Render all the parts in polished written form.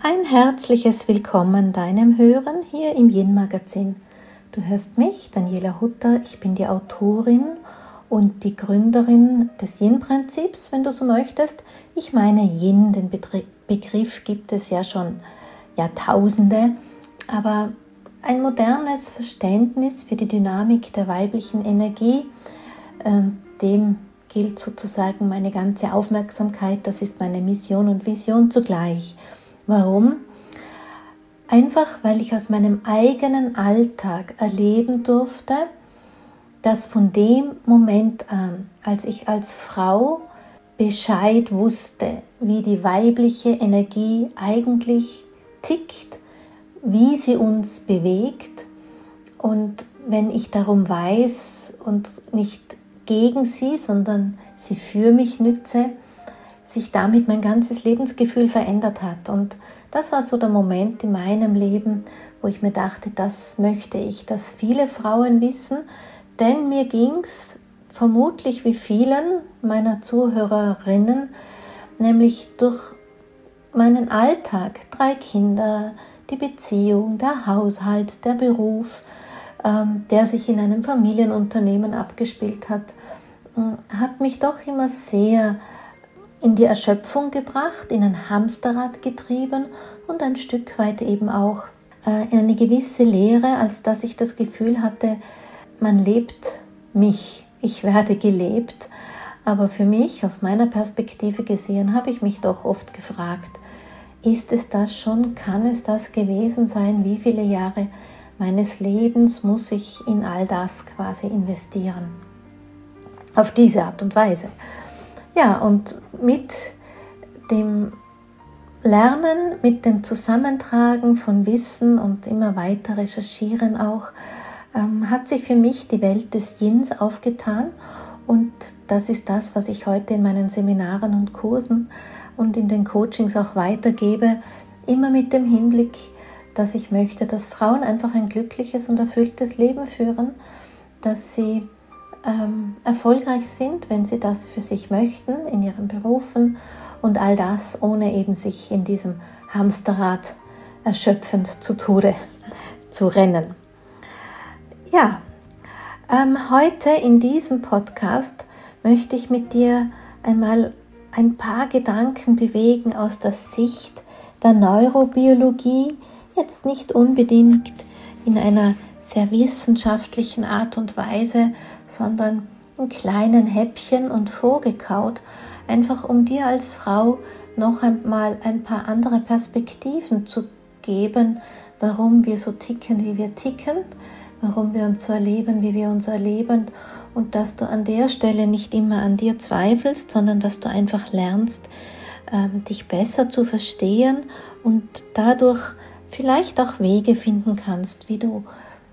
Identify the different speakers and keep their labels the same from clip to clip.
Speaker 1: Ein herzliches Willkommen deinem Hören hier im Yin-Magazin. Du hörst mich, Daniela Hutter, ich bin die Autorin und die Gründerin des Yin-Prinzips, wenn du so möchtest. Ich meine Yin, den Begriff gibt es ja schon Jahrtausende, aber ein modernes Verständnis für die Dynamik der weiblichen Energie, dem gilt sozusagen meine ganze Aufmerksamkeit, das ist meine Mission und Vision zugleich. Warum? Einfach, weil ich aus meinem eigenen Alltag erleben durfte, dass von dem Moment an, als ich als Frau Bescheid wusste, wie die weibliche Energie eigentlich tickt, wie sie uns bewegt, und wenn ich darum weiß und nicht gegen sie, sondern sie für mich nütze, sich damit mein ganzes Lebensgefühl verändert hat. Und das war so der Moment in meinem Leben, wo ich mir dachte, das möchte ich, dass viele Frauen wissen, denn mir ging es vermutlich wie vielen meiner Zuhörerinnen, nämlich durch meinen Alltag, 3 Kinder, die Beziehung, der Haushalt, der Beruf, der sich in einem Familienunternehmen abgespielt hat, hat mich doch immer sehr in die Erschöpfung gebracht, in ein Hamsterrad getrieben und ein Stück weit eben auch in eine gewisse Leere, als dass ich das Gefühl hatte, man lebt mich, ich werde gelebt. Aber für mich, aus meiner Perspektive gesehen, habe ich mich doch oft gefragt, ist es das schon, kann es das gewesen sein, wie viele Jahre meines Lebens muss ich in all das quasi investieren? Auf diese Art und Weise. Ja, und mit dem Lernen, mit dem Zusammentragen von Wissen und immer weiter recherchieren auch, hat sich für mich die Welt des Yins aufgetan. Und das ist das, was ich heute in meinen Seminaren und Kursen und in den Coachings auch weitergebe, immer mit dem Hinblick, dass ich möchte, dass Frauen einfach ein glückliches und erfülltes Leben führen, dass sie erfolgreich sind, wenn sie das für sich möchten, in ihren Berufen, und all das, ohne eben sich in diesem Hamsterrad erschöpfend zu Tode zu rennen. Ja, heute in diesem Podcast möchte ich mit dir einmal ein paar Gedanken bewegen aus der Sicht der Neurobiologie, jetzt nicht unbedingt in einer sehr wissenschaftlichen Art und Weise, sondern in kleinen Häppchen und vorgekaut, einfach um dir als Frau noch einmal ein paar andere Perspektiven zu geben, warum wir so ticken, wie wir ticken, warum wir uns so erleben, wie wir uns erleben, und dass du an der Stelle nicht immer an dir zweifelst, sondern dass du einfach lernst, dich besser zu verstehen und dadurch vielleicht auch Wege finden kannst, wie du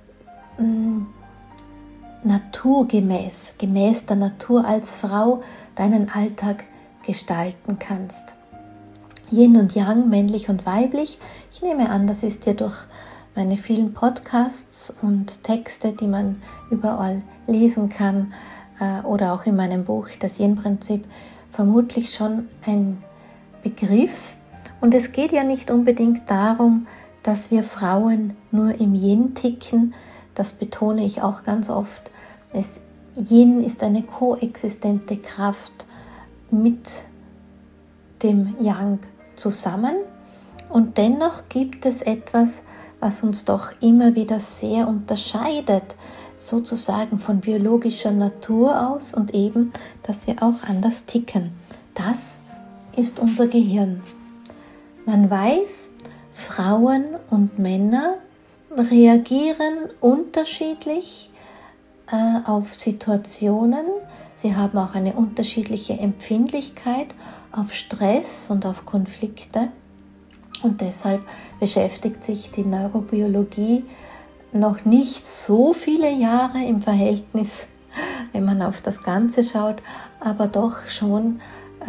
Speaker 1: gemäß der Natur als Frau deinen Alltag gestalten kannst. Yin und Yang, männlich und weiblich. Ich nehme an, das ist dir durch meine vielen Podcasts und Texte, die man überall lesen kann, oder auch in meinem Buch, das Yin-Prinzip, vermutlich schon ein Begriff. Und es geht ja nicht unbedingt darum, dass wir Frauen nur im Yin ticken. Das betone ich auch ganz oft. Yin ist eine koexistente Kraft mit dem Yang zusammen, und dennoch gibt es etwas, was uns doch immer wieder sehr unterscheidet, sozusagen von biologischer Natur aus, und eben, dass wir auch anders ticken. Das ist unser Gehirn. Man weiß, Frauen und Männer reagieren unterschiedlich auf Situationen. Sie haben auch eine unterschiedliche Empfindlichkeit auf Stress und auf Konflikte. Und deshalb beschäftigt sich die Neurobiologie noch nicht so viele Jahre im Verhältnis, wenn man auf das Ganze schaut, aber doch schon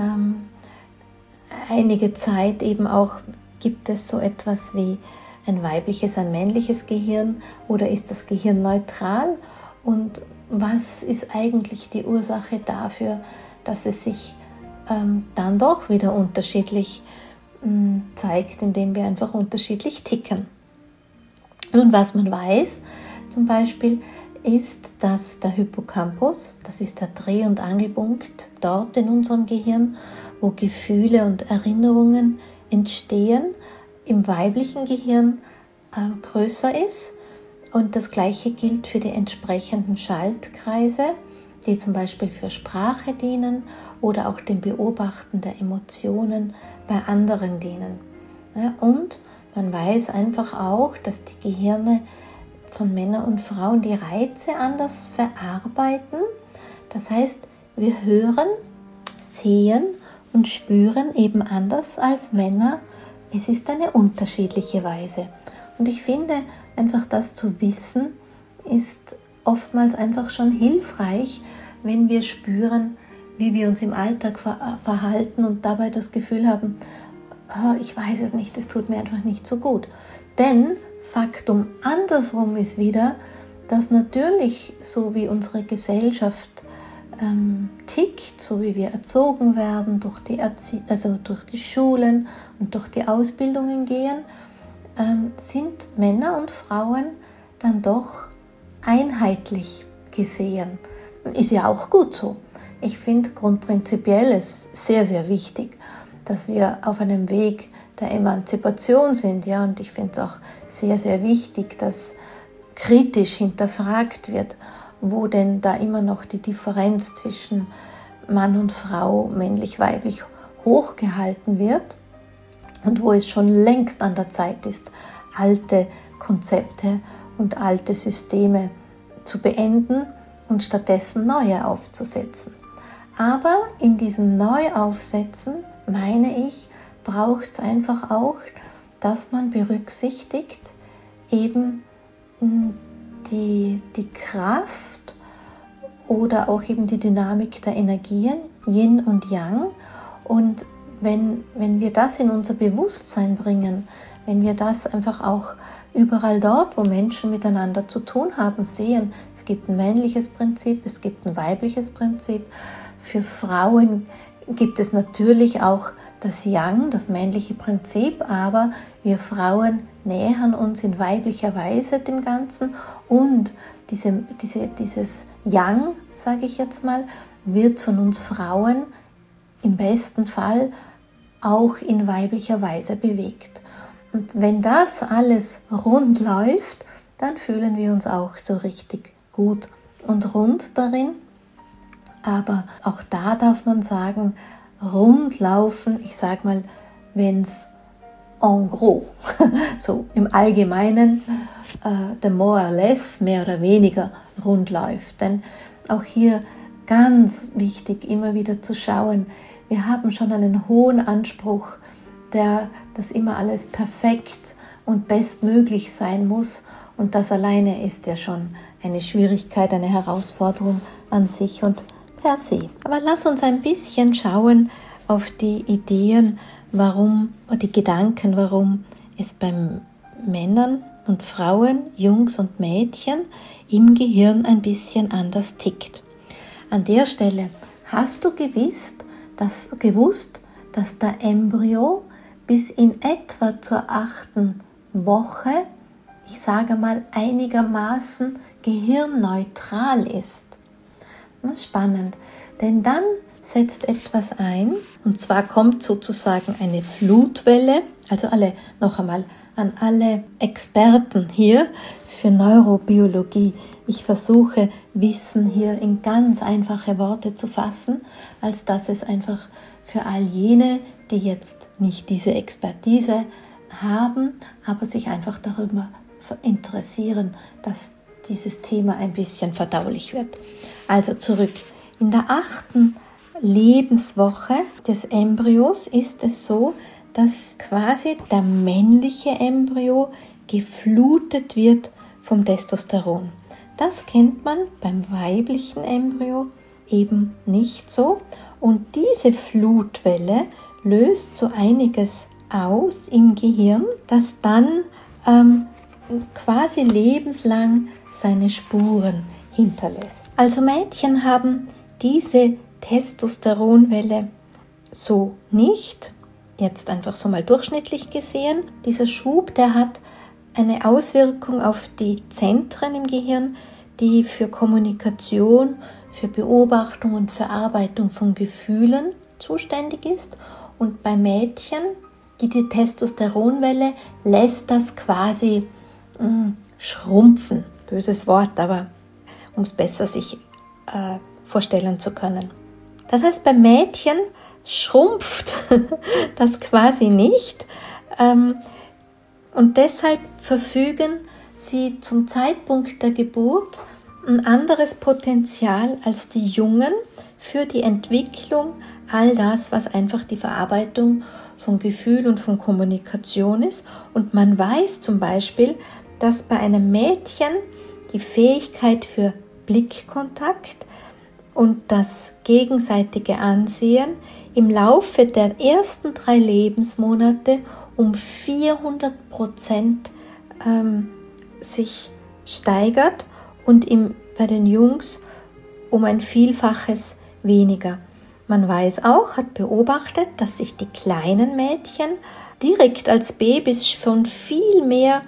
Speaker 1: einige Zeit eben auch. Gibt es so etwas wie ein weibliches, ein männliches Gehirn, oder ist das Gehirn neutral? Und was ist eigentlich die Ursache dafür, dass es sich dann doch wieder unterschiedlich zeigt, indem wir einfach unterschiedlich ticken. Nun, was man weiß, zum Beispiel, ist, dass der Hippocampus, das ist der Dreh- und Angelpunkt dort in unserem Gehirn, wo Gefühle und Erinnerungen entstehen, im weiblichen Gehirn größer ist. Und das Gleiche gilt für die entsprechenden Schaltkreise, die zum Beispiel für Sprache dienen oder auch dem Beobachten der Emotionen bei anderen dienen. Ja, und man weiß einfach auch, dass die Gehirne von Männern und Frauen die Reize anders verarbeiten. Das heißt, wir hören, sehen und spüren eben anders als Männer. Es ist eine unterschiedliche Weise. Und ich finde, einfach das zu wissen, ist oftmals einfach schon hilfreich, wenn wir spüren, wie wir uns im Alltag verhalten und dabei das Gefühl haben, ich weiß es nicht, es tut mir einfach nicht so gut. Denn Faktum andersrum ist wieder, dass natürlich, so wie unsere Gesellschaft tickt, so wie wir erzogen werden, durch die Schulen und durch die Ausbildungen gehen, sind Männer und Frauen dann doch einheitlich gesehen. Ist ja auch gut so. Ich finde grundprinzipiell es sehr, sehr wichtig, dass wir auf einem Weg der Emanzipation sind. Ja? Und ich finde es auch sehr, sehr wichtig, dass kritisch hinterfragt wird, wo denn da immer noch die Differenz zwischen Mann und Frau, männlich-weiblich, hochgehalten wird und wo es schon längst an der Zeit ist, alte Konzepte und alte Systeme zu beenden und stattdessen neue aufzusetzen. Aber in diesem Neuaufsetzen, meine ich, braucht es einfach auch, dass man berücksichtigt eben die Kraft oder auch eben die Dynamik der Energien, Yin und Yang. Und wenn wir das in unser Bewusstsein bringen, wenn wir das einfach auch überall dort, wo Menschen miteinander zu tun haben, sehen, es gibt ein männliches Prinzip, es gibt ein weibliches Prinzip. Für Frauen gibt es natürlich auch das Yang, das männliche Prinzip, aber wir Frauen nähern uns in weiblicher Weise dem Ganzen und dieses Yang, sage ich jetzt mal, wird von uns Frauen im besten Fall auch in weiblicher Weise bewegt. Und wenn das alles rund läuft, dann fühlen wir uns auch so richtig gut und rund darin. Aber auch da darf man sagen, rund laufen, ich sage mal, wenn es en gros, so im Allgemeinen, the more or less, mehr oder weniger rund läuft. Denn auch hier ganz wichtig, immer wieder zu schauen, wir haben schon einen hohen Anspruch, dass immer alles perfekt und bestmöglich sein muss. Und das alleine ist ja schon eine Schwierigkeit, eine Herausforderung an sich und per se. Aber lass uns ein bisschen schauen auf die Ideen, die Gedanken, warum es beim Männern und Frauen, Jungs und Mädchen im Gehirn ein bisschen anders tickt. An der Stelle, hast du gewusst, dass der Embryo bis in etwa zur 8. Woche, ich sage mal, einigermaßen gehirnneutral ist? Spannend, denn dann setzt etwas ein, und zwar kommt sozusagen eine Flutwelle, also noch einmal an alle Experten hier für Neurobiologie. Ich versuche, Wissen hier in ganz einfache Worte zu fassen, als dass es einfach für all jene, die jetzt nicht diese Expertise haben, aber sich einfach darüber interessieren, dass dieses Thema ein bisschen verdaulich wird. Also zurück. In der 8. Lebenswoche des Embryos ist es so, dass quasi der männliche Embryo geflutet wird vom Testosteron. Das kennt man beim weiblichen Embryo eben nicht so. Und diese Flutwelle löst so einiges aus im Gehirn, das dann quasi lebenslang seine Spuren hinterlässt. Also Mädchen haben diese Testosteronwelle so nicht. jetzt einfach so mal durchschnittlich gesehen, dieser Schub, der hat eine Auswirkung auf die Zentren im Gehirn, die für Kommunikation, für Beobachtung und Verarbeitung von Gefühlen zuständig ist. Und bei Mädchen, die Testosteronwelle lässt das quasi schrumpfen. Böses Wort, aber um es besser sich vorstellen zu können. Das heißt, bei Mädchen schrumpft das quasi nicht. Und deshalb verfügen sie zum Zeitpunkt der Geburt ein anderes Potenzial als die Jungen für die Entwicklung, all das, was einfach die Verarbeitung von Gefühl und von Kommunikation ist. Und man weiß zum Beispiel, dass bei einem Mädchen die Fähigkeit für Blickkontakt und das gegenseitige Ansehen im Laufe der ersten 3 Lebensmonate um 400% sich steigert und bei den Jungs um ein Vielfaches weniger. Man weiß auch, hat beobachtet, dass sich die kleinen Mädchen direkt als Babys schon viel mehr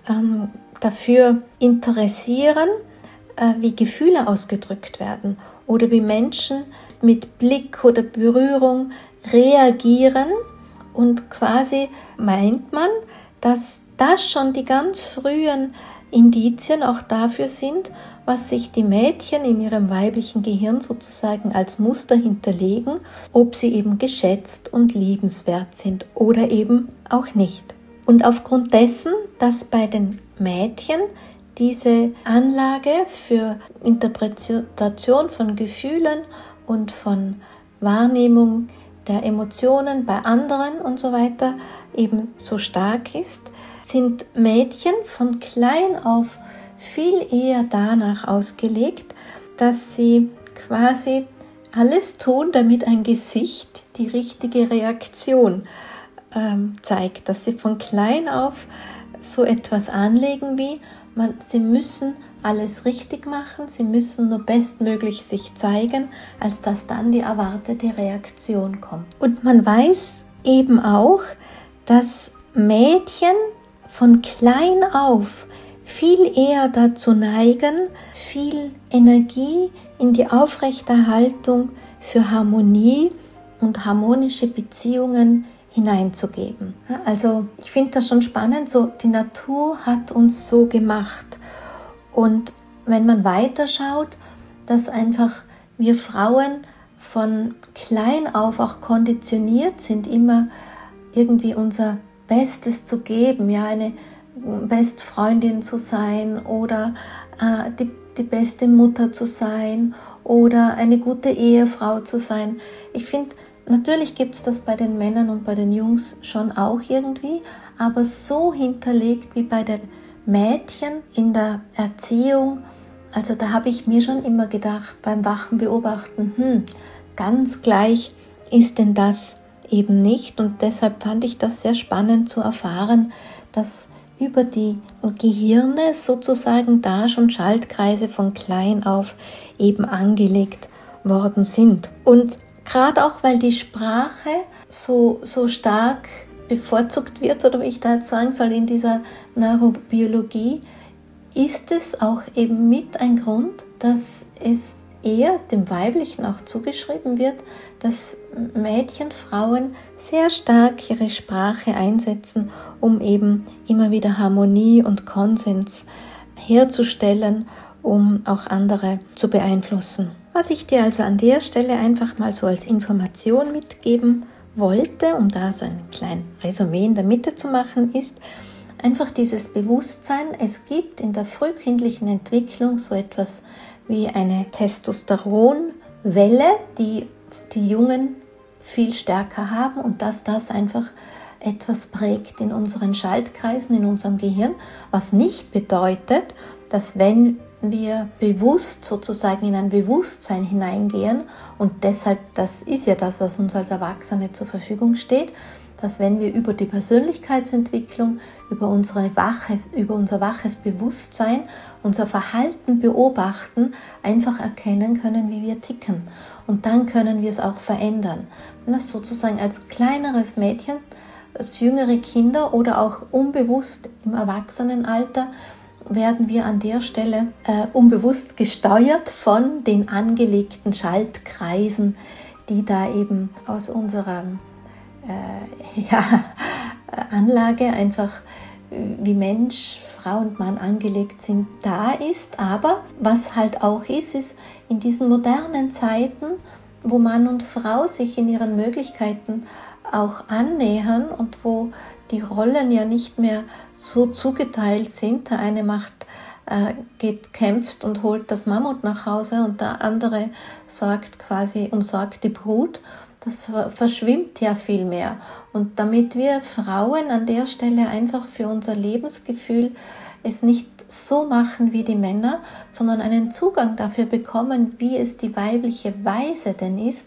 Speaker 1: dafür interessieren, wie Gefühle ausgedrückt werden oder wie Menschen mit Blick oder Berührung reagieren. Und quasi meint man, dass das schon die ganz frühen Indizien auch dafür sind, was sich die Mädchen in ihrem weiblichen Gehirn sozusagen als Muster hinterlegen, ob sie eben geschätzt und liebenswert sind oder eben auch nicht. Und aufgrund dessen, dass bei den Mädchen diese Anlage für Interpretation von Gefühlen und von Wahrnehmung der Emotionen bei anderen und so weiter eben so stark ist, sind Mädchen von klein auf viel eher danach ausgelegt, dass sie quasi alles tun, damit ein Gesicht die richtige Reaktion zeigt, dass sie von klein auf so etwas anlegen wie, sie müssen alles richtig machen, sie müssen nur bestmöglich sich zeigen, als dass dann die erwartete Reaktion kommt. Und man weiß eben auch, dass Mädchen von klein auf viel eher dazu neigen, viel Energie in die Aufrechterhaltung für Harmonie und harmonische Beziehungen hineinzugeben. Also ich finde das schon spannend, so die Natur hat uns so gemacht. Und wenn man weiterschaut, dass einfach wir Frauen von klein auf auch konditioniert sind, immer irgendwie unser Bestes zu geben, ja, eine Bestfreundin zu sein oder die beste Mutter zu sein oder eine gute Ehefrau zu sein. Ich finde, natürlich gibt es das bei den Männern und bei den Jungs schon auch irgendwie, aber so hinterlegt wie bei den Mädchen in der Erziehung, also da habe ich mir schon immer gedacht, beim wachen Beobachten, ganz gleich ist denn das eben nicht. Und deshalb fand ich das sehr spannend zu erfahren, dass über die Gehirne sozusagen da schon Schaltkreise von klein auf eben angelegt worden sind. Und gerade auch, weil die Sprache so stark bevorzugt wird, oder wie ich da jetzt sagen soll, in dieser Neurobiologie, ist es auch eben mit ein Grund, dass es eher dem Weiblichen auch zugeschrieben wird, dass Mädchen, Frauen sehr stark ihre Sprache einsetzen, um eben immer wieder Harmonie und Konsens herzustellen, um auch andere zu beeinflussen. Was ich dir also an der Stelle einfach mal so als Information mitgeben wollte, um da so ein kleines Resümee in der Mitte zu machen, ist einfach dieses Bewusstsein, es gibt in der frühkindlichen Entwicklung so etwas wie eine Testosteronwelle, die die Jungen viel stärker haben und dass das einfach etwas prägt in unseren Schaltkreisen, in unserem Gehirn, was nicht bedeutet, dass wenn wir bewusst sozusagen in ein Bewusstsein hineingehen und deshalb, das ist ja das, was uns als Erwachsene zur Verfügung steht, dass wenn wir über die Persönlichkeitsentwicklung, über unser waches Bewusstsein, unser Verhalten beobachten, einfach erkennen können, wie wir ticken. Und dann können wir es auch verändern. Und das sozusagen als kleineres Mädchen, als jüngere Kinder oder auch unbewusst im Erwachsenenalter werden wir an der Stelle unbewusst gesteuert von den angelegten Schaltkreisen, die da eben aus unserer Anlage einfach wie Mensch, Frau und Mann angelegt sind, da ist. Aber was halt auch ist in diesen modernen Zeiten, wo Mann und Frau sich in ihren Möglichkeiten auch annähern und wo die Rollen ja nicht mehr so zugeteilt sind. Der eine kämpft und holt das Mammut nach Hause und der andere umsorgt die Brut. Das verschwimmt ja viel mehr. Und damit wir Frauen an der Stelle einfach für unser Lebensgefühl es nicht so machen wie die Männer, sondern einen Zugang dafür bekommen, wie es die weibliche Weise denn ist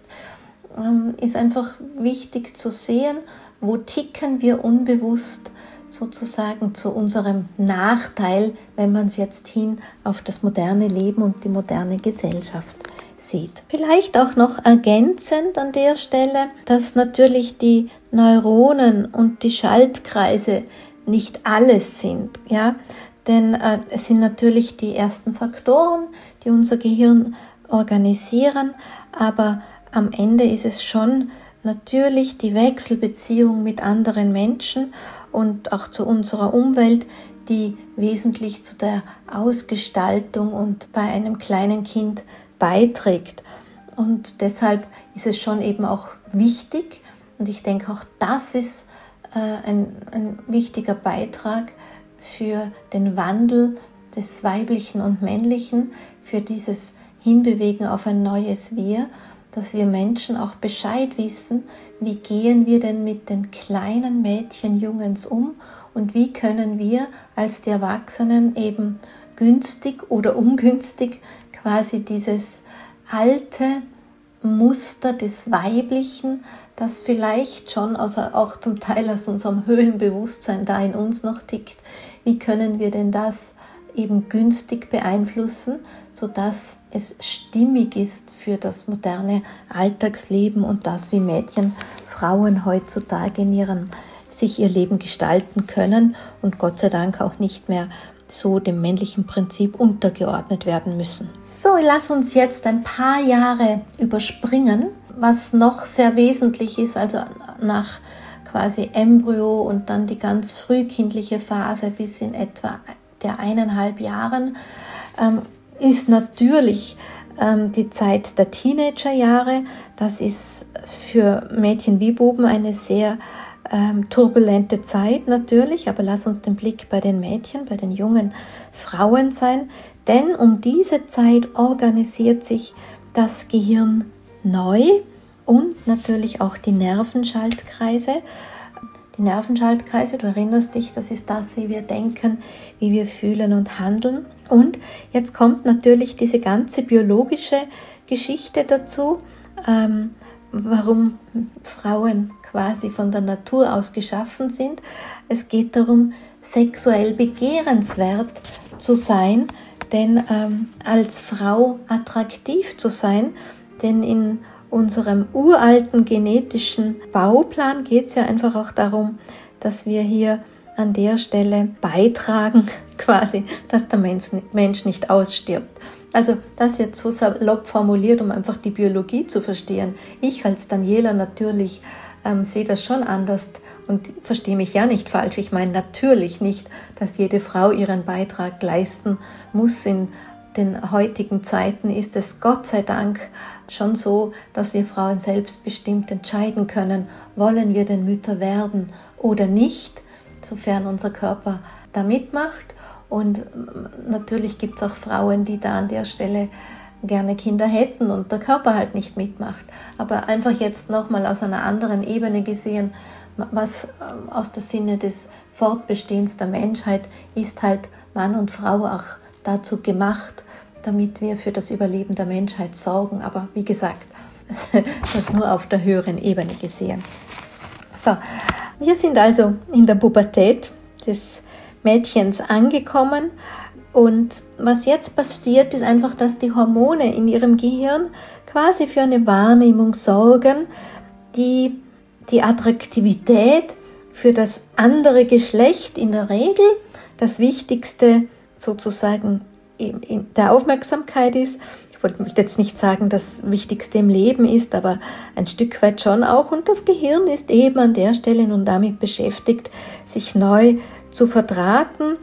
Speaker 1: einfach wichtig zu sehen, wo ticken wir unbewusst sozusagen zu unserem Nachteil, wenn man es jetzt hin auf das moderne Leben und die moderne Gesellschaft sieht. Vielleicht auch noch ergänzend an der Stelle, dass natürlich die Neuronen und die Schaltkreise nicht alles sind, ja, denn es sind natürlich die ersten Faktoren, die unser Gehirn organisieren, aber am Ende ist es schon natürlich die Wechselbeziehung mit anderen Menschen und auch zu unserer Umwelt, die wesentlich zu der Ausgestaltung und bei einem kleinen Kind beiträgt. Und deshalb ist es schon eben auch wichtig, und ich denke auch das ist ein wichtiger Beitrag für den Wandel des Weiblichen und Männlichen, für dieses Hinbewegen auf ein neues Wir, dass wir Menschen auch Bescheid wissen, wie gehen wir denn mit den kleinen Mädchen, Jungens um und wie können wir als die Erwachsenen eben günstig oder ungünstig quasi dieses alte Muster des Weiblichen, das vielleicht schon auch zum Teil aus unserem Höhlenbewusstsein da in uns noch tickt, wie können wir denn das eben günstig beeinflussen, sodass es stimmig ist für das moderne Alltagsleben und das, wie Mädchen, Frauen heutzutage sich ihr Leben gestalten können und Gott sei Dank auch nicht mehr so dem männlichen Prinzip untergeordnet werden müssen. So, lass uns jetzt ein paar Jahre überspringen, was noch sehr wesentlich ist, also nach quasi Embryo und dann die ganz frühkindliche Phase bis in etwa der 1,5 Jahren, ist natürlich die Zeit der Teenagerjahre. Das ist für Mädchen wie Buben eine sehr turbulente Zeit natürlich, aber lass uns den Blick bei den Mädchen, bei den jungen Frauen sein, denn um diese Zeit organisiert sich das Gehirn neu und natürlich auch die Nervenschaltkreise. Die Nervenschaltkreise, du erinnerst dich, das ist das, wie wir denken, wie wir fühlen und handeln. Und jetzt kommt natürlich diese ganze biologische Geschichte dazu, warum Frauen quasi von der Natur aus geschaffen sind. Es geht darum, sexuell begehrenswert zu sein, denn als Frau attraktiv zu sein, denn in unserem uralten genetischen Bauplan geht es ja einfach auch darum, dass wir hier an der Stelle beitragen, quasi, dass der Mensch nicht ausstirbt. Also das jetzt so salopp formuliert, um einfach die Biologie zu verstehen. Ich als Daniela natürlich sehe das schon anders und verstehe mich ja nicht falsch. Ich meine natürlich nicht, dass jede Frau ihren Beitrag leisten muss. In den heutigen Zeiten ist es Gott sei Dank schon so, dass wir Frauen selbstbestimmt entscheiden können, wollen wir denn Mütter werden oder nicht, sofern unser Körper da mitmacht. Und natürlich gibt es auch Frauen, die da an der Stelle gerne Kinder hätten und der Körper halt nicht mitmacht. Aber einfach jetzt nochmal aus einer anderen Ebene gesehen, was aus der Sinne des Fortbestehens der Menschheit ist halt Mann und Frau auch dazu gemacht, damit wir für das Überleben der Menschheit sorgen. Aber wie gesagt, das nur auf der höheren Ebene gesehen. So, Wir sind also in der Pubertät des Mädchens angekommen und was jetzt passiert, ist einfach, dass die Hormone in ihrem Gehirn quasi für eine Wahrnehmung sorgen, die die Attraktivität für das andere Geschlecht in der Regel das Wichtigste sozusagen in der Aufmerksamkeit ist. Ich wollte jetzt nicht sagen, das Wichtigste im Leben ist, aber ein Stück weit schon auch. Und das Gehirn ist eben an der Stelle nun damit beschäftigt, sich neu zu verdrahten.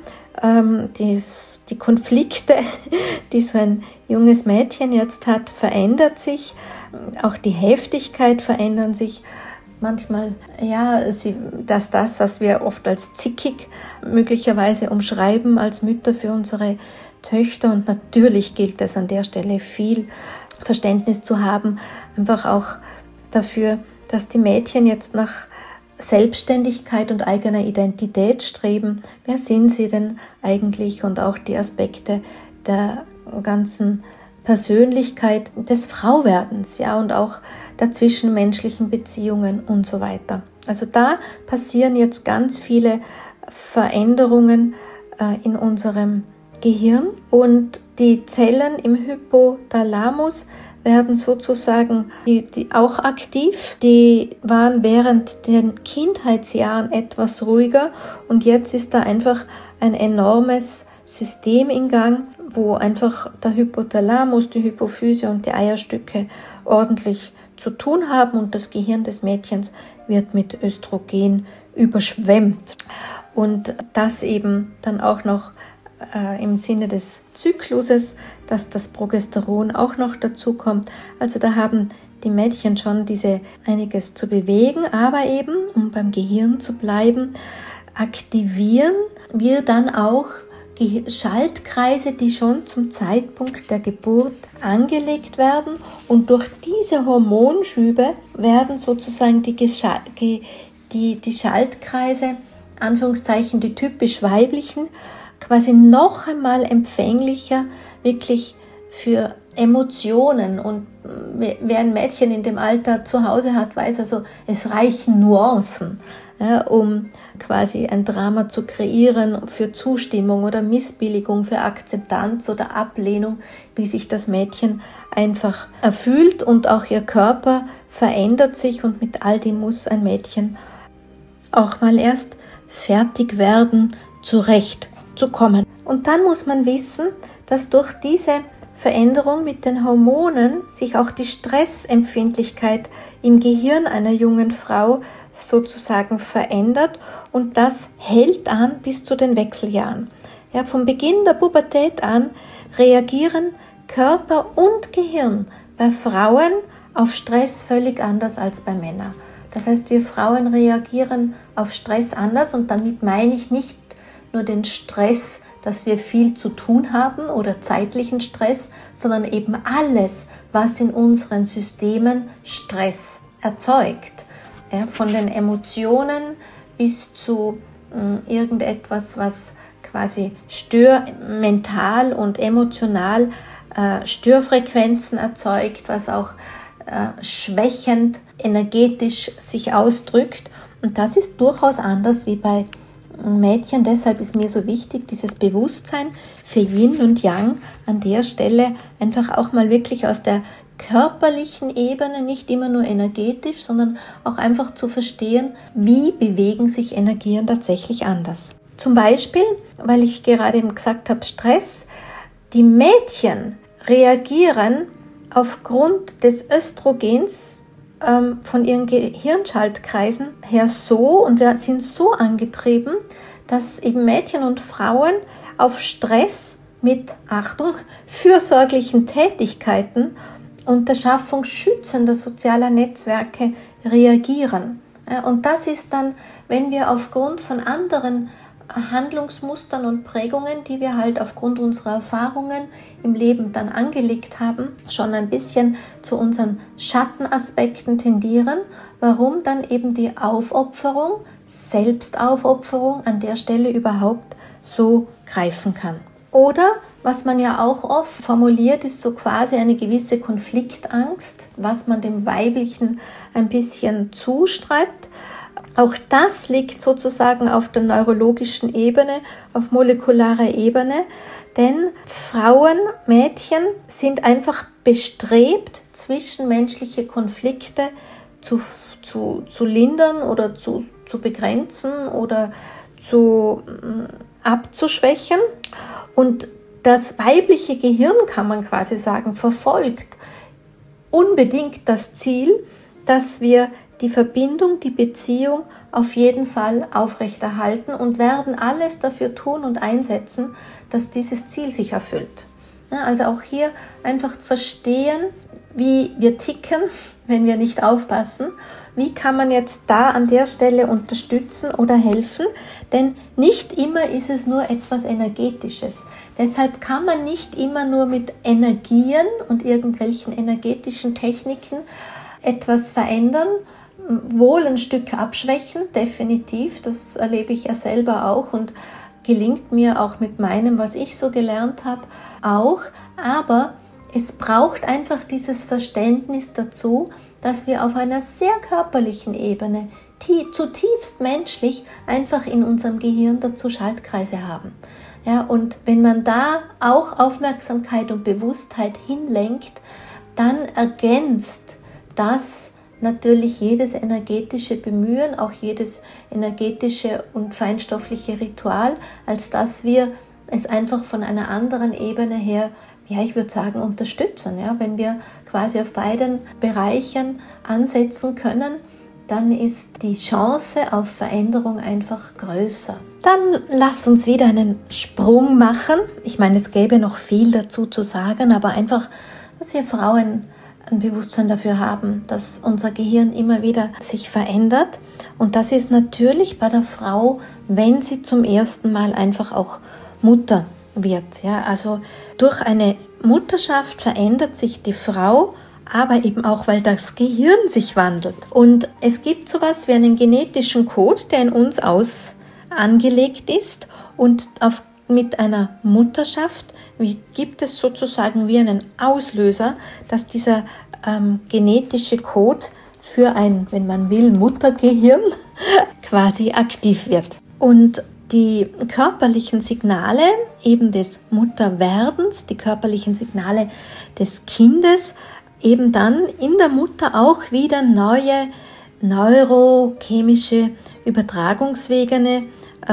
Speaker 1: Die Konflikte, die so ein junges Mädchen jetzt hat, verändert sich. Auch die Heftigkeit verändern sich. Manchmal, dass das, was wir oft als zickig möglicherweise umschreiben als Mütter für unsere Töchter, und natürlich gilt es an der Stelle viel Verständnis zu haben, einfach auch dafür, dass die Mädchen jetzt nach Selbstständigkeit und eigener Identität streben. Wer sind sie denn eigentlich? Und auch die Aspekte der ganzen Persönlichkeit des Frauwerdens, ja, und auch der zwischenmenschlichen Beziehungen und so weiter. Also da passieren jetzt ganz viele Veränderungen in unserem Gehirn und die Zellen im Hypothalamus werden sozusagen die auch aktiv. Die waren während den Kindheitsjahren etwas ruhiger und jetzt ist da einfach ein enormes System in Gang, wo einfach der Hypothalamus, die Hypophyse und die Eierstücke ordentlich zu tun haben und das Gehirn des Mädchens wird mit Östrogen überschwemmt. Und das eben dann auch noch im Sinne des Zykluses, dass das Progesteron auch noch dazu kommt. Also da haben die Mädchen schon einiges zu bewegen, aber eben, um beim Gehirn zu bleiben, aktivieren wir dann auch Schaltkreise, die schon zum Zeitpunkt der Geburt angelegt werden und durch diese Hormonschübe werden sozusagen die Schaltkreise, Anführungszeichen die typisch weiblichen, quasi noch einmal empfänglicher wirklich für Emotionen. Und wer ein Mädchen in dem Alter zu Hause hat, weiß also, es reichen Nuancen, ja, um quasi ein Drama zu kreieren für Zustimmung oder Missbilligung, für Akzeptanz oder Ablehnung, wie sich das Mädchen einfach erfühlt und auch ihr Körper verändert sich und mit all dem muss ein Mädchen auch mal erst fertig werden, zurechtzukommen. Und dann muss man wissen, dass durch diese Veränderung mit den Hormonen sich auch die Stressempfindlichkeit im Gehirn einer jungen Frau sozusagen verändert und das hält an bis zu den Wechseljahren. Ja, vom Beginn der Pubertät an reagieren Körper und Gehirn bei Frauen auf Stress völlig anders als bei Männern. Das heißt, wir Frauen reagieren auf Stress anders und damit meine ich nicht nur den Stress, dass wir viel zu tun haben oder zeitlichen Stress, sondern eben alles, was in unseren Systemen Stress erzeugt. Ja, von den Emotionen bis zu irgendetwas, was quasi mental und emotional Störfrequenzen erzeugt, was auch schwächend energetisch sich ausdrückt. Und das ist durchaus anders wie bei Mädchen. Deshalb ist mir so wichtig, dieses Bewusstsein für Yin und Yang an der Stelle einfach auch mal wirklich aus der körperlichen Ebene, nicht immer nur energetisch, sondern auch einfach zu verstehen, wie bewegen sich Energien tatsächlich anders. Zum Beispiel, weil ich gerade eben gesagt habe, Stress, die Mädchen reagieren aufgrund des Östrogens von ihren Gehirnschaltkreisen her so und wir sind so angetrieben, dass eben Mädchen und Frauen auf Stress mit, Achtung, fürsorglichen Tätigkeiten und der Schaffung schützender sozialer Netzwerke reagieren. Und das ist dann, wenn wir aufgrund von anderen Handlungsmustern und Prägungen, die wir halt aufgrund unserer Erfahrungen im Leben dann angelegt haben, schon ein bisschen zu unseren Schattenaspekten tendieren, warum dann eben die Aufopferung, Selbstaufopferung an der Stelle überhaupt so greifen kann. Oder, was man ja auch oft formuliert, ist so quasi eine gewisse Konfliktangst, was man dem Weiblichen ein bisschen zuschreibt. Auch das liegt sozusagen auf der neurologischen Ebene, auf molekularer Ebene, denn Frauen, Mädchen sind einfach bestrebt, zwischenmenschliche Konflikte zu lindern oder zu begrenzen oder abzuschwächen. Und das weibliche Gehirn, kann man quasi sagen, verfolgt unbedingt das Ziel, dass wir die Verbindung, die Beziehung auf jeden Fall aufrechterhalten und werden alles dafür tun und einsetzen, dass dieses Ziel sich erfüllt. Also auch hier einfach verstehen, wie wir ticken, wenn wir nicht aufpassen. Wie kann man jetzt da an der Stelle unterstützen oder helfen? Denn nicht immer ist es nur etwas Energetisches. Deshalb kann man nicht immer nur mit Energien und irgendwelchen energetischen Techniken etwas verändern, wohl ein Stück abschwächen, definitiv, das erlebe ich ja selber auch und gelingt mir auch mit meinem, was ich so gelernt habe, auch, aber es braucht einfach dieses Verständnis dazu, dass wir auf einer sehr körperlichen Ebene, zutiefst menschlich, einfach in unserem Gehirn dazu Schaltkreise haben. Ja, und wenn man da auch Aufmerksamkeit und Bewusstheit hinlenkt, dann ergänzt das natürlich jedes energetische Bemühen, auch jedes energetische und feinstoffliche Ritual, als dass wir es einfach von einer anderen Ebene her, ja, ich würde sagen, unterstützen. Ja? Wenn wir quasi auf beiden Bereichen ansetzen können, dann ist die Chance auf Veränderung einfach größer. Dann lass uns wieder einen Sprung machen. Ich meine, es gäbe noch viel dazu zu sagen, aber einfach, dass wir Frauen ein Bewusstsein dafür haben, dass unser Gehirn immer wieder sich verändert. Und das ist natürlich bei der Frau, wenn sie zum ersten Mal einfach auch Mutter wird. Ja? Also durch eine Mutterschaft verändert sich die Frau, aber eben auch, weil das Gehirn sich wandelt. Und es gibt sowas wie einen genetischen Code, der in uns angelegt ist und mit einer Mutterschaft gibt es sozusagen wie einen Auslöser, dass dieser genetische Code für ein, wenn man will, Muttergehirn quasi aktiv wird. Und die körperlichen Signale eben des Mutterwerdens, die körperlichen Signale des Kindes, eben dann in der Mutter auch wieder neue neurochemische Übertragungswege,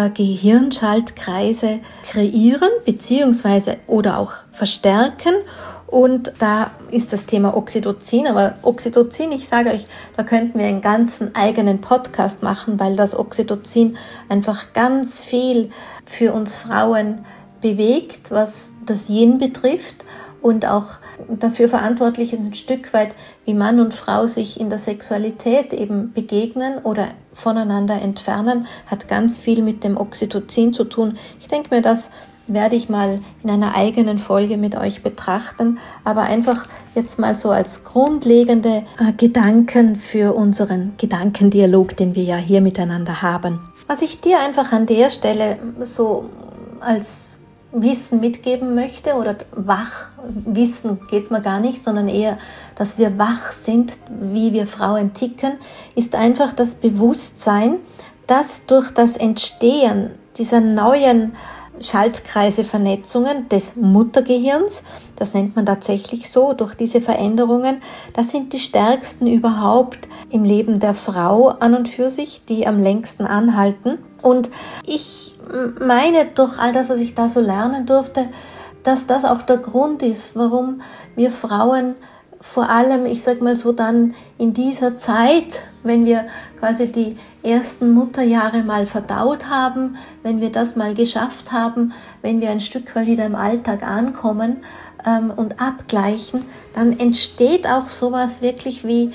Speaker 1: Gehirnschaltkreise kreieren bzw. oder auch verstärken. Und da ist das Thema Oxytocin, aber Oxytocin, ich sage euch, da könnten wir einen ganzen eigenen Podcast machen, weil das Oxytocin einfach ganz viel für uns Frauen bewegt, was das Yin betrifft und auch dafür verantwortlich ist ein Stück weit, wie Mann und Frau sich in der Sexualität eben begegnen oder voneinander entfernen, hat ganz viel mit dem Oxytocin zu tun. Ich denke mir, das werde ich mal in einer eigenen Folge mit euch betrachten, aber einfach jetzt mal so als grundlegende Gedanken für unseren Gedankendialog, den wir ja hier miteinander haben. Was ich dir einfach an der Stelle so als Wissen mitgeben möchte oder Wachwissen geht es mir gar nicht, sondern eher, dass wir wach sind, wie wir Frauen ticken, ist einfach das Bewusstsein, dass durch das Entstehen dieser neuen Schaltkreise, Vernetzungen des Muttergehirns, das nennt man tatsächlich so, durch diese Veränderungen, das sind die stärksten überhaupt im Leben der Frau an und für sich, die am längsten anhalten. Und ich meine, durch all das, was ich da so lernen durfte, dass das auch der Grund ist, warum wir Frauen vor allem, ich sag mal so, dann in dieser Zeit, wenn wir quasi die ersten Mutterjahre mal verdaut haben, wenn wir das mal geschafft haben, wenn wir ein Stück weit wieder im Alltag ankommen und abgleichen, dann entsteht auch sowas wirklich wie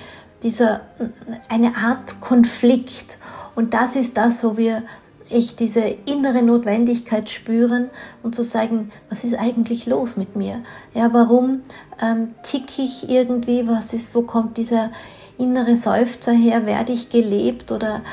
Speaker 1: eine Art Konflikt. Und das ist das, wo wir echt diese innere Notwendigkeit spüren und zu sagen, was ist eigentlich los mit mir? Ja, warum ticke ich irgendwie? Wo kommt dieser innere Seufzer her? Werde ich gelebt oder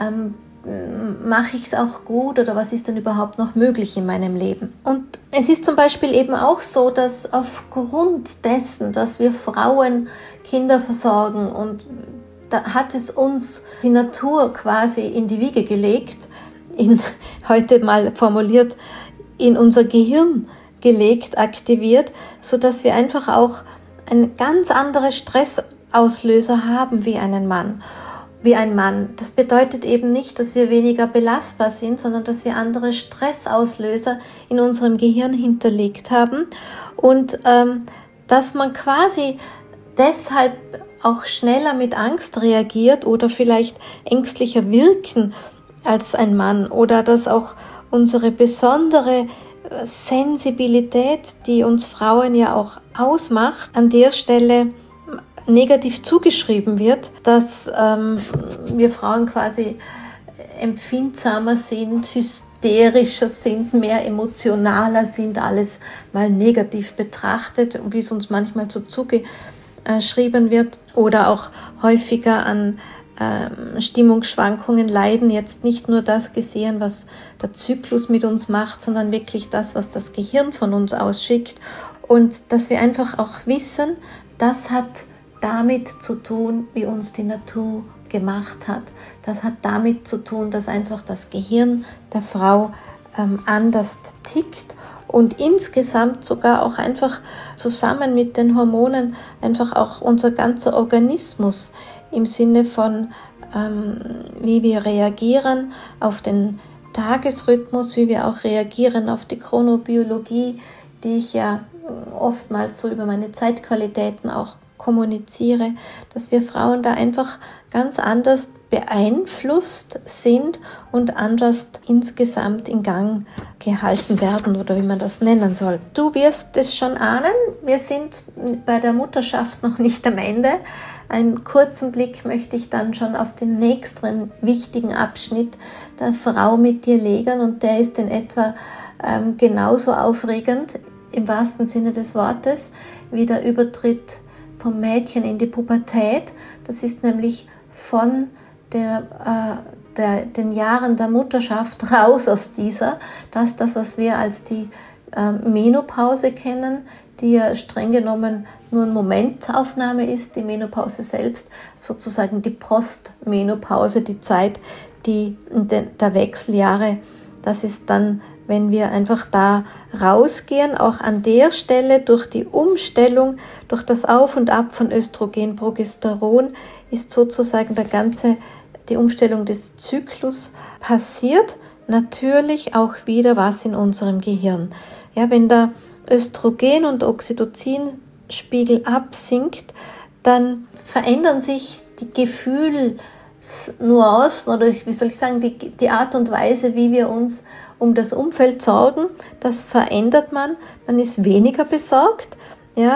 Speaker 1: mache ich es auch gut oder was ist denn überhaupt noch möglich in meinem Leben? Und es ist zum Beispiel eben auch so, dass aufgrund dessen, dass wir Frauen Kinder versorgen und da hat es uns die Natur quasi in die Wiege gelegt, heute mal formuliert, in unser Gehirn gelegt, aktiviert, sodass wir einfach auch einen ganz anderen Stressauslöser haben wie ein Mann. Das bedeutet eben nicht, dass wir weniger belastbar sind, sondern dass wir andere Stressauslöser in unserem Gehirn hinterlegt haben und dass man quasi deshalb auch schneller mit Angst reagiert oder vielleicht ängstlicher wirken als ein Mann oder dass auch unsere besondere Sensibilität, die uns Frauen ja auch ausmacht, an der Stelle negativ zugeschrieben wird, dass wir Frauen quasi empfindsamer sind, hysterischer sind, mehr emotionaler sind, alles mal negativ betrachtet, wie es uns manchmal so zugeschrieben wird, oder auch häufiger an Stimmungsschwankungen leiden, jetzt nicht nur das gesehen, was der Zyklus mit uns macht, sondern wirklich das, was das Gehirn von uns ausschickt, und dass wir einfach auch wissen, das hat damit zu tun, wie uns die Natur gemacht hat. Das hat damit zu tun, dass einfach das Gehirn der Frau anders tickt und insgesamt sogar auch einfach zusammen mit den Hormonen einfach auch unser ganzer Organismus im Sinne von wie wir reagieren auf den Tagesrhythmus, wie wir auch reagieren auf die Chronobiologie, die ich ja oftmals so über meine Zeitqualitäten auch kommuniziere, dass wir Frauen da einfach ganz anders beeinflusst sind und anders insgesamt in Gang gehalten werden oder wie man das nennen soll. Du wirst es schon ahnen, wir sind bei der Mutterschaft noch nicht am Ende. Einen kurzen Blick möchte ich dann schon auf den nächsten wichtigen Abschnitt der Frau mit dir legen, und der ist in etwa genauso aufregend im wahrsten Sinne des Wortes wie der Übertritt vom Mädchen in die Pubertät. Das ist nämlich von den Jahren der Mutterschaft raus aus dieser, das, was wir als die Menopause kennen, die ja streng genommen nur eine Momentaufnahme ist, die Menopause selbst, sozusagen die Postmenopause, die Zeit, der Wechseljahre, das ist dann, wenn wir einfach da rausgehen, auch an der Stelle durch die Umstellung, durch das Auf und Ab von Östrogen, Progesteron, ist sozusagen die Umstellung des Zyklus passiert. Natürlich auch wieder was in unserem Gehirn. Ja, wenn der Östrogen- und Oxytocinspiegel absinkt, dann verändern sich die Gefühlsnuancen oder wie soll ich sagen, die Art und Weise, wie wir uns um das Umfeld sorgen, das verändert man. Man ist weniger besorgt. Ja,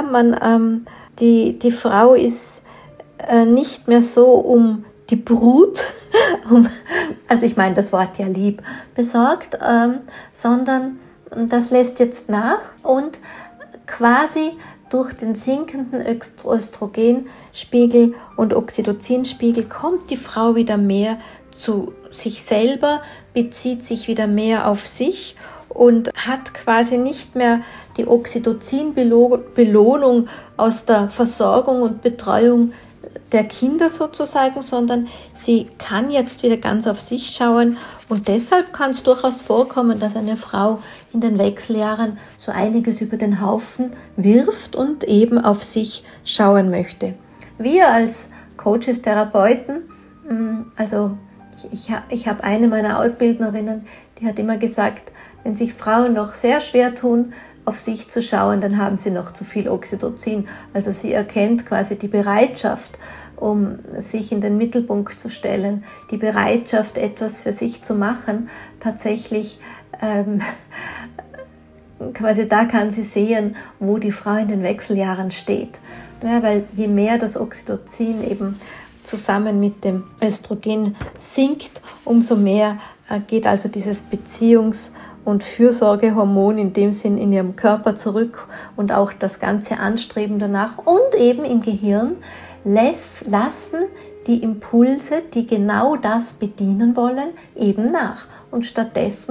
Speaker 1: die Frau ist nicht mehr so um die Brut, also ich meine das Wort ja lieb, besorgt, sondern das lässt jetzt nach, und quasi durch den sinkenden Östrogenspiegel und Oxytocinspiegel kommt die Frau wieder mehr zu sich selber, bezieht sich wieder mehr auf sich und hat quasi nicht mehr die Oxytocin-Belohnung aus der Versorgung und Betreuung der Kinder sozusagen, sondern sie kann jetzt wieder ganz auf sich schauen, und deshalb kann es durchaus vorkommen, dass eine Frau in den Wechseljahren so einiges über den Haufen wirft und eben auf sich schauen möchte. Wir als Coaches, Therapeuten, also ich habe eine meiner Ausbildnerinnen, die hat immer gesagt, wenn sich Frauen noch sehr schwer tun, auf sich zu schauen, dann haben sie noch zu viel Oxytocin. Also sie erkennt quasi die Bereitschaft, um sich in den Mittelpunkt zu stellen, die Bereitschaft, etwas für sich zu machen, tatsächlich quasi da kann sie sehen, wo die Frau in den Wechseljahren steht. Ja, weil je mehr das Oxytocin eben zusammen mit dem Östrogen sinkt, umso mehr geht also dieses Beziehungs- und Fürsorgehormon in dem Sinn in ihrem Körper zurück, und auch das ganze Anstreben danach und eben im Gehirn lassen die Impulse, die genau das bedienen wollen, eben nach. Und stattdessen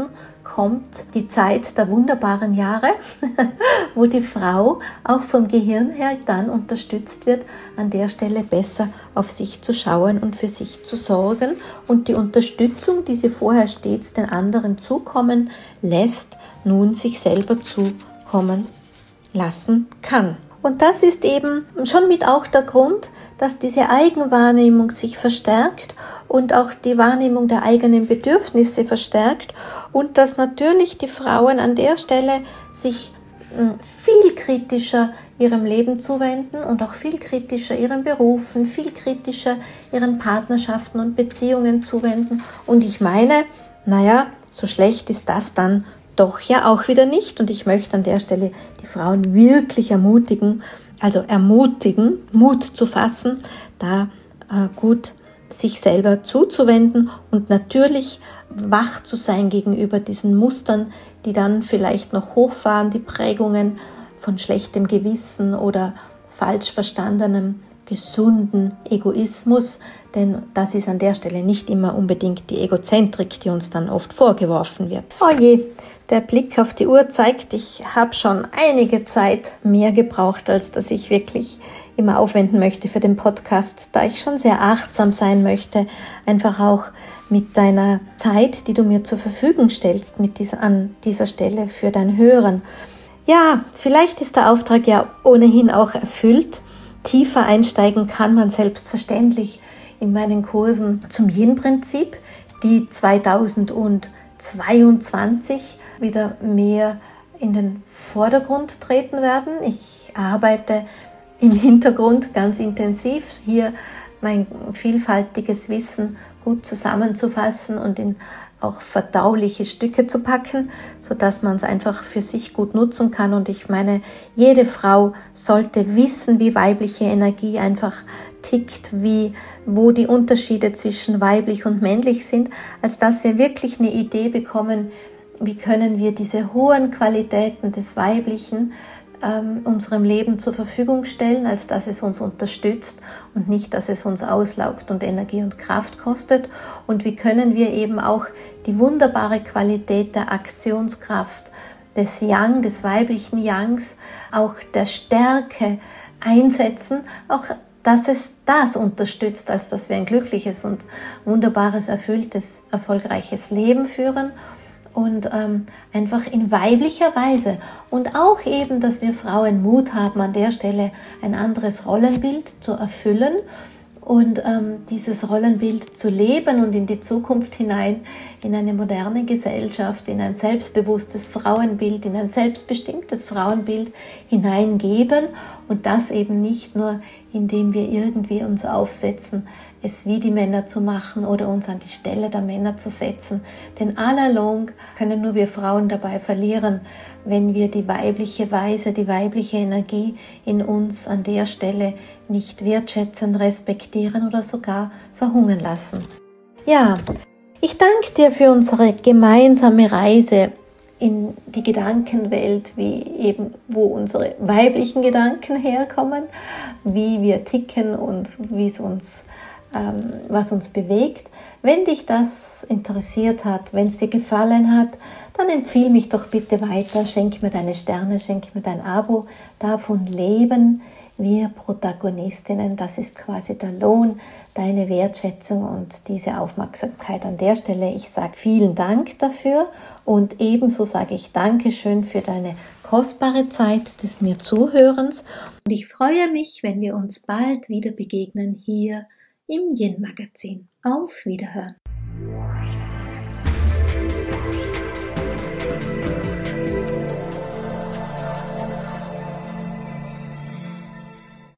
Speaker 1: kommt die Zeit der wunderbaren Jahre, wo die Frau auch vom Gehirn her dann unterstützt wird, an der Stelle besser auf sich zu schauen und für sich zu sorgen und die Unterstützung, die sie vorher stets den anderen zukommen lässt, nun sich selber zukommen lassen kann. Und das ist eben schon mit auch der Grund, dass diese Eigenwahrnehmung sich verstärkt und auch die Wahrnehmung der eigenen Bedürfnisse verstärkt und dass natürlich die Frauen an der Stelle sich viel kritischer ihrem Leben zuwenden und auch viel kritischer ihren Berufen, viel kritischer ihren Partnerschaften und Beziehungen zuwenden. Und ich meine, so schlecht ist das dann doch ja auch wieder nicht. Und ich möchte an der Stelle die Frauen wirklich ermutigen, Mut zu fassen, da gut sich selber zuzuwenden und natürlich wach zu sein gegenüber diesen Mustern, die dann vielleicht noch hochfahren, die Prägungen von schlechtem Gewissen oder falsch verstandenem, gesunden Egoismus, denn das ist an der Stelle nicht immer unbedingt die Egozentrik, die uns dann oft vorgeworfen wird. Oh je, der Blick auf die Uhr zeigt, ich habe schon einige Zeit mehr gebraucht, als dass ich wirklich immer aufwenden möchte für den Podcast, da ich schon sehr achtsam sein möchte, einfach auch mit deiner Zeit, die du mir zur Verfügung stellst, an dieser Stelle für dein Hören. Ja, vielleicht ist der Auftrag ja ohnehin auch erfüllt. Tiefer einsteigen kann man selbstverständlich in meinen Kursen zum Yin-Prinzip, die 2022 wieder mehr in den Vordergrund treten werden. Ich arbeite im Hintergrund ganz intensiv, hier mein vielfältiges Wissen gut zusammenzufassen und in auch verdauliche Stücke zu packen, sodass man es einfach für sich gut nutzen kann. Und ich meine, jede Frau sollte wissen, wie weibliche Energie einfach tickt, wo die Unterschiede zwischen weiblich und männlich sind, als dass wir wirklich eine Idee bekommen, wie können wir diese hohen Qualitäten des Weiblichen unserem Leben zur Verfügung stellen, als dass es uns unterstützt und nicht, dass es uns auslaugt und Energie und Kraft kostet. Und wie können wir eben auch die wunderbare Qualität der Aktionskraft des Yang, des weiblichen Yangs, auch der Stärke einsetzen, auch dass es das unterstützt, als dass wir ein glückliches und wunderbares, erfülltes, erfolgreiches Leben führen. Und einfach in weiblicher Weise und auch eben, dass wir Frauen Mut haben, an der Stelle ein anderes Rollenbild zu erfüllen und dieses Rollenbild zu leben und in die Zukunft hinein, in eine moderne Gesellschaft, in ein selbstbewusstes Frauenbild, in ein selbstbestimmtes Frauenbild hineingeben und das eben nicht nur, indem wir irgendwie uns aufsetzen, es wie die Männer zu machen oder uns an die Stelle der Männer zu setzen. Denn allalong können nur wir Frauen dabei verlieren, wenn wir die weibliche Weise, die weibliche Energie in uns an der Stelle nicht wertschätzen, respektieren oder sogar verhungern lassen. Ja, ich danke dir für unsere gemeinsame Reise in die Gedankenwelt, wo unsere weiblichen Gedanken herkommen, wie wir ticken und was uns bewegt. Wenn dich das interessiert hat, wenn es dir gefallen hat, dann empfehle mich doch bitte weiter, schenk mir deine Sterne, schenk mir dein Abo. Davon leben wir Protagonistinnen, das ist quasi der Lohn, deine Wertschätzung und diese Aufmerksamkeit an der Stelle. Ich sage vielen Dank dafür und ebenso sage ich Dankeschön für deine kostbare Zeit des mir Zuhörens. Und ich freue mich, wenn wir uns bald wieder begegnen hier im Yin Magazin. Auf Wiederhören!